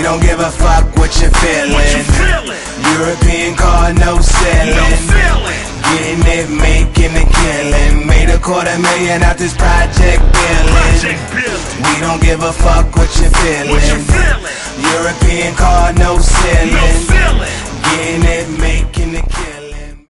don't give a fuck what you're feeling. European car, no ceiling. Getting it, making a killing. Made $250,000 out this project billing. We don't give a fuck what you're feeling. European car, no ceiling. Getting it, making a killing.